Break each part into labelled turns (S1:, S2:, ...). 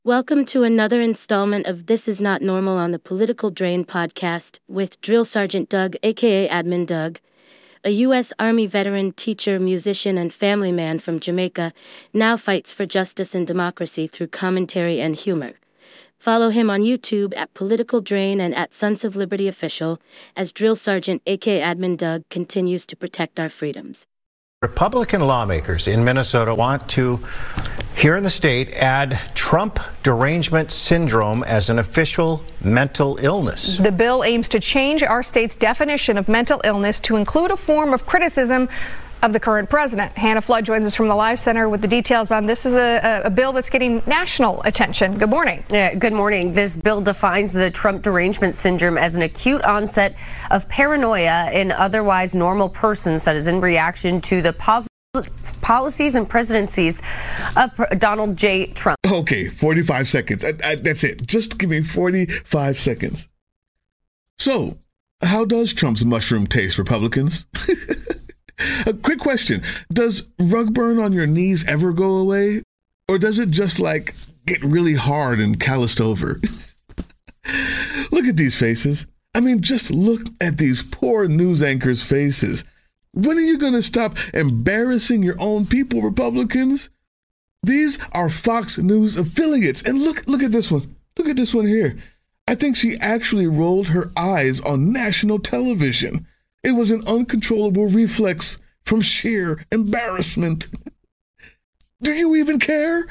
S1: Welcome to another installment of This Is Not Normal on the Political Drain podcast with Drill Sergeant Doug, aka Admin Doug, a U.S. Army veteran, teacher, musician, and family man from Jamaica, now fights for justice and democracy through commentary and humor. Follow him on YouTube at Political Drain and at Sons of Liberty Official as Drill Sergeant, aka Admin Doug, continues to protect our freedoms.
S2: Republican lawmakers in Minnesota want to, here in the state, add Trump derangement syndrome as an official mental illness.
S3: The bill aims to change our state's definition of mental illness to include a form of criticism of the current president. Hannah Flood joins us from the Live Center with the details on this. Is a bill that's getting national attention. Good morning.
S4: Yeah, good morning. This bill defines the Trump derangement syndrome as an acute onset of paranoia in otherwise normal persons that is in reaction to the policies and presidencies of Donald J. Trump.
S5: Okay, 45 seconds. That's it. Just give me 45 seconds. So, how does Trump's mushroom taste, Republicans? A quick question. Does rug burn on your knees ever go away? Or does it just get really hard and calloused over? Look at these faces. I mean, just look at these poor news anchors' faces. When are you going to stop embarrassing your own people, Republicans? These are Fox News affiliates. And look at this one. Look at this one here. I think she actually rolled her eyes on national television. It was an uncontrollable reflex from sheer embarrassment. Do you even care?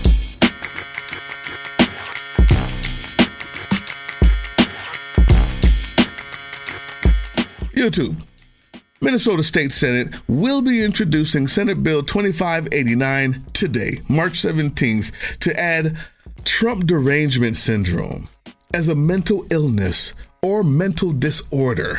S5: YouTube. Minnesota State Senate will be introducing Senate Bill 2589 today, March 17th, to add Trump derangement syndrome as a mental illness or mental disorder.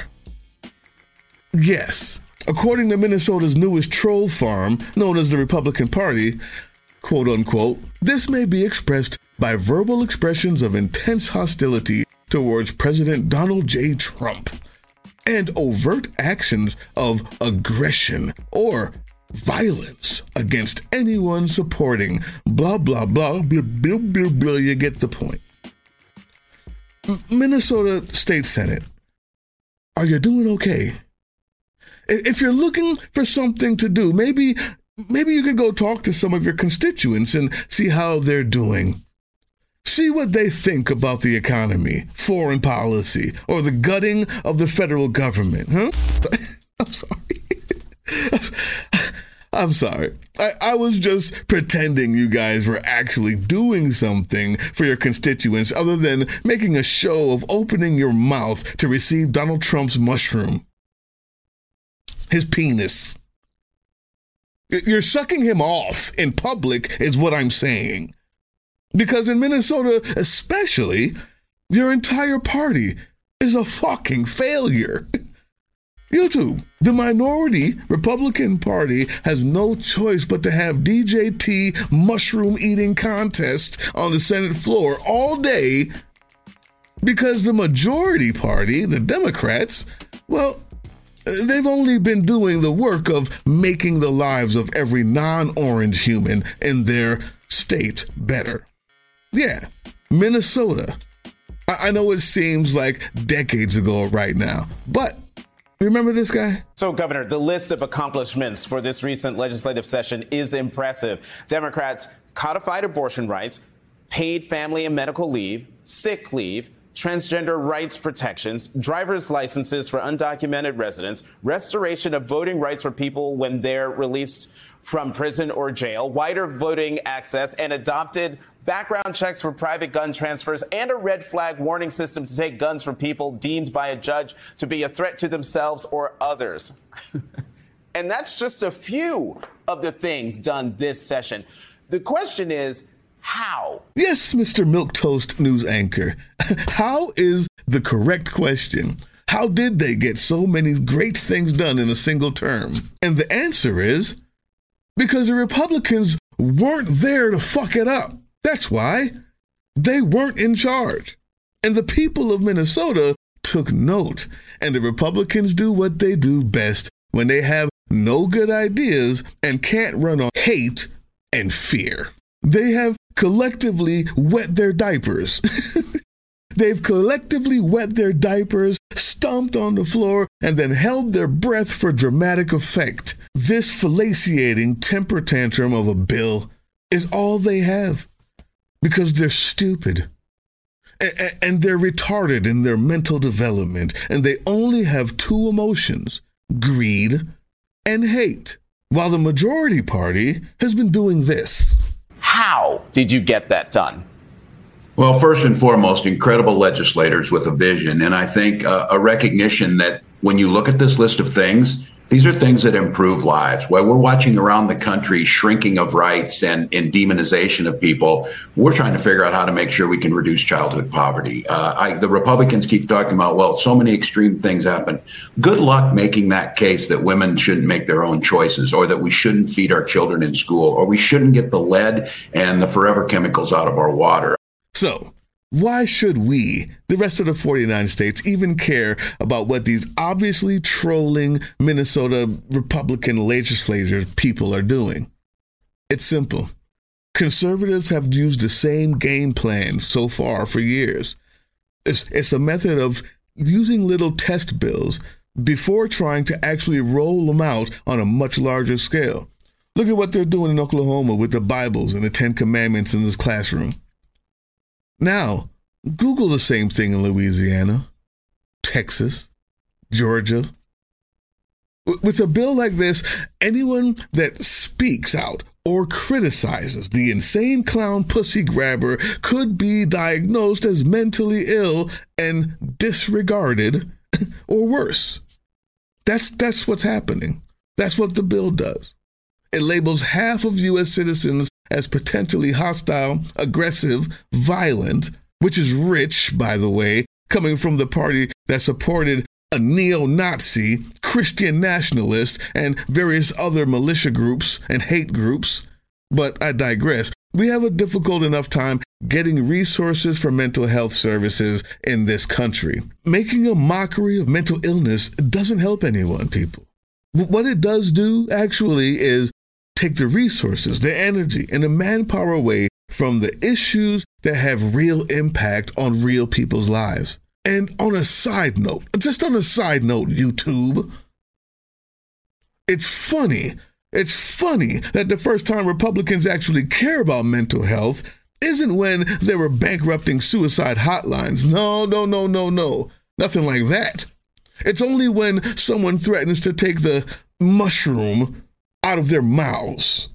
S5: Yes, according to Minnesota's newest troll farm, known as the Republican Party, quote unquote, this may be expressed by verbal expressions of intense hostility towards President Donald J. Trump and overt actions of aggression or violence against anyone supporting blah, blah, blah, blah, blah, blah, blah. You get the point. Minnesota State Senate, are you doing okay? If you're looking for something to do, maybe you could go talk to some of your constituents and see how they're doing. See what they think about the economy, foreign policy, or the gutting of the federal government, huh? I'm sorry. I'm sorry. I was just pretending you guys were actually doing something for your constituents other than making a show of opening your mouth to receive Donald Trump's mushroom. His penis. You're sucking him off in public is what I'm saying. Because in Minnesota especially, your entire party is a fucking failure. YouTube, the minority Republican Party has no choice but to have DJT mushroom eating contests on the Senate floor all day because the majority party, the Democrats, well, they've only been doing the work of making the lives of every non-orange human in their state better. Yeah, Minnesota. I know it seems like decades ago right now, but remember this guy?
S6: So, Governor, the list of accomplishments for this recent legislative session is impressive. Democrats codified abortion rights, paid family and medical leave, sick leave, transgender rights protections, driver's licenses for undocumented residents, restoration of voting rights for people when they're released from prison or jail, wider voting access, and adopted background checks for private gun transfers, and a red flag warning system to take guns from people deemed by a judge to be a threat to themselves or others. And that's just a few of the things done this session. The question is, how?
S5: Yes, Mr. Milquetoast news anchor. How is the correct question. How did they get so many great things done in a single term? And the answer is because the Republicans weren't there to fuck it up. That's why. They weren't in charge. And the people of Minnesota took note. And the Republicans do what they do best when they have no good ideas and can't run on hate and fear. They have collectively wet their diapers. They've collectively wet their diapers, stomped on the floor, and then held their breath for dramatic effect. This felaciating temper tantrum of a bill is all they have because they're stupid. And they're retarded in their mental development, and they only have two emotions, greed and hate, while the majority party has been doing this.
S6: How did you get that done?
S7: Well, first and foremost, incredible legislators with a vision. And I think a recognition that when you look at this list of things, these are things that improve lives. While we're watching around the country shrinking of rights and demonization of people, we're trying to figure out how to make sure we can reduce childhood poverty. The Republicans keep talking about, well, so many extreme things happen. Good luck making that case that women shouldn't make their own choices, or that we shouldn't feed our children in school, or we shouldn't get the lead and the forever chemicals out of our water.
S5: So, why should we, the rest of the 49 states, even care about what these obviously trolling Minnesota Republican legislators people are doing? It's simple. Conservatives have used the same game plan so far for years. It's a method of using little test bills before trying to actually roll them out on a much larger scale. Look at what they're doing in Oklahoma with the Bibles and the Ten Commandments in this classroom. Now, Google the same thing in Louisiana, Texas, Georgia. With a bill like this, anyone that speaks out or criticizes the insane clown pussy grabber could be diagnosed as mentally ill and disregarded, or worse. That's what's happening. That's what the bill does. It labels half of U.S. citizens as potentially hostile, aggressive, violent, which is rich, by the way, coming from the party that supported a neo-Nazi, Christian nationalist, and various other militia groups and hate groups. But I digress. We have a difficult enough time getting resources for mental health services in this country. Making a mockery of mental illness doesn't help anyone, people. What it does do, actually, is take the resources, the energy, and the manpower away from the issues that have real impact on real people's lives. And on a side note, YouTube, it's funny that the first time Republicans actually care about mental health isn't when they were bankrupting suicide hotlines. No. Nothing like that. It's only when someone threatens to take the mushroom out of their mouths.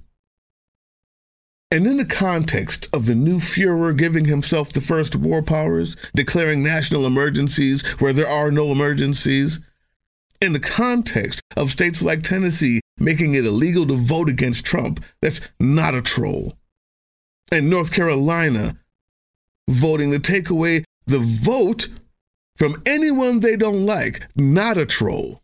S5: And in the context of the new Fuhrer giving himself the first war powers, declaring national emergencies where there are no emergencies, in the context of states like Tennessee making it illegal to vote against Trump, that's not a troll, and North Carolina voting to take away the vote from anyone they don't like, not a troll,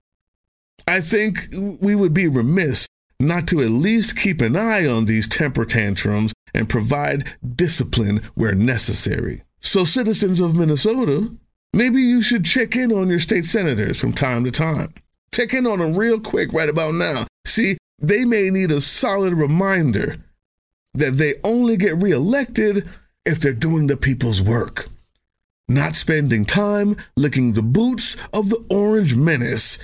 S5: I think we would be remiss not to at least keep an eye on these temper tantrums and provide discipline where necessary. So, citizens of Minnesota, maybe you should check in on your state senators from time to time. Check in on them real quick right about now. See, they may need a solid reminder that they only get reelected if they're doing the people's work, not spending time licking the boots of the Orange Menace.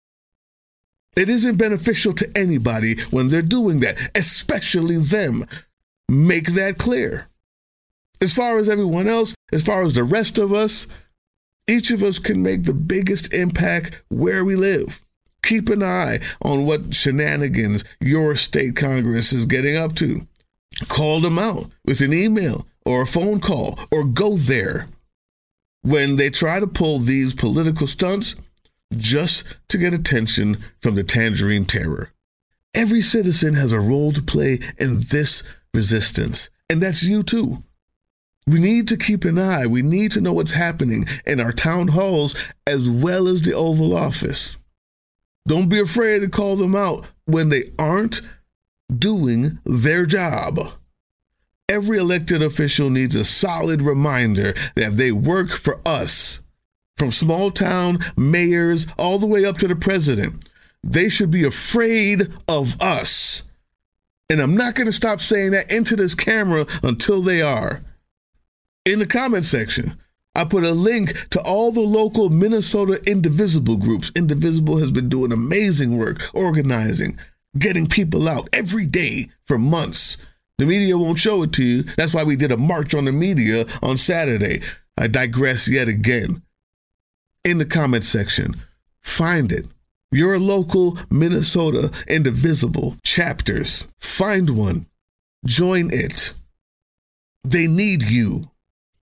S5: It isn't beneficial to anybody when they're doing that, especially them. Make that clear. As far as everyone else, as far as the rest of us, each of us can make the biggest impact where we live. Keep an eye on what shenanigans your state Congress is getting up to. Call them out with an email or a phone call, or go there. When they try to pull these political stunts, just to get attention from the Tangerine Terror. Every citizen has a role to play in this resistance, and that's you too. We need to keep an eye. We need to know what's happening in our town halls as well as the Oval Office. Don't be afraid to call them out when they aren't doing their job. Every elected official needs a solid reminder that they work for us. From small town mayors all the way up to the president, they should be afraid of us. And I'm not going to stop saying that into this camera until they are. In the comment section, I put a link to all the local Minnesota Indivisible groups. Indivisible has been doing amazing work, organizing, getting people out every day for months. The media won't show it to you. That's why we did a march on the media on Saturday. I digress yet again. In the comment section, find it. Your local Minnesota Indivisible chapters. Find one. Join it. They need you.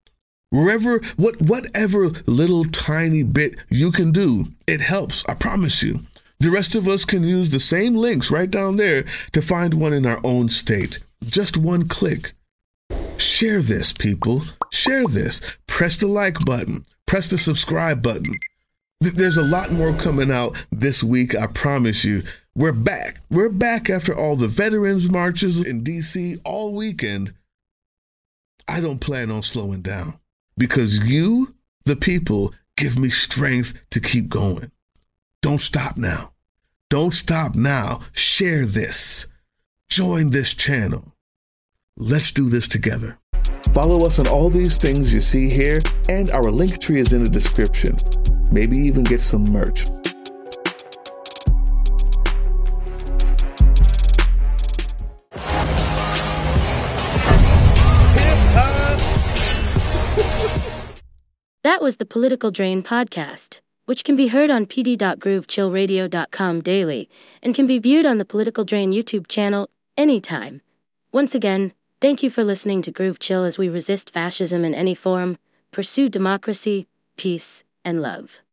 S5: Whatever little tiny bit you can do, it helps, I promise you. The rest of us can use the same links right down there to find one in our own state. Just one click. Share this, people. Share this. Press the like button. Press the subscribe button. There's a lot more coming out this week, I promise you. We're back. We're back after all the veterans marches in D.C. all weekend. I don't plan on slowing down because you, the people, give me strength to keep going. Don't stop now. Don't stop now. Share this. Join this channel. Let's do this together. Follow us on all these things you see here, and our link tree is in the description. Maybe even get some merch.
S1: That was the Political Drain podcast, which can be heard on pd.groovechillradio.com daily and can be viewed on the Political Drain YouTube channel anytime. Once again, thank you for listening to Groove Chill as we resist fascism in any form, pursue democracy, peace, and love.